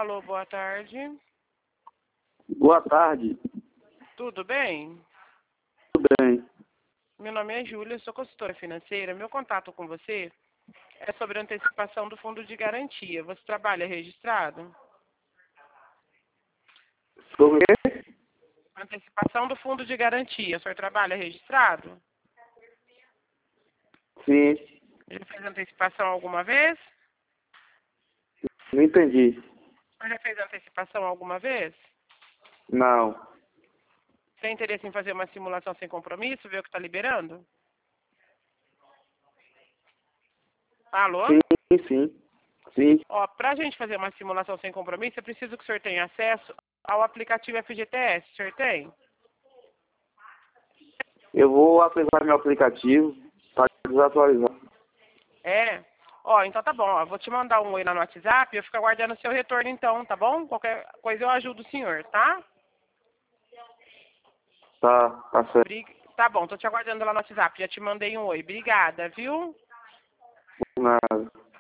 Alô, boa tarde. Boa tarde. Tudo bem? Tudo bem. Meu nome é Júlia, sou consultora financeira. Meu contato com você é sobre a antecipação do fundo de garantia. Você trabalha registrado? Sobre o quê? Antecipação do fundo de garantia. O senhor trabalha registrado? Sim. Já fez antecipação alguma vez? Não entendi. O senhor já fez antecipação alguma vez? Não. Tem interesse em fazer uma simulação sem compromisso, ver o que está liberando? Alô? Sim. Sim. Ó, para a gente fazer uma simulação sem compromisso, é preciso que o senhor tenha acesso ao aplicativo FGTS. O senhor tem? Eu vou atualizar meu aplicativo para desatualizar. É? Ó, então tá bom. Ó, vou te mandar um oi lá no WhatsApp e eu fico aguardando o seu retorno então, tá bom? Qualquer coisa eu ajudo o senhor, tá? Tá certo. Tá bom, tô te aguardando lá no WhatsApp. Já te mandei um oi. Obrigada, viu? Nada.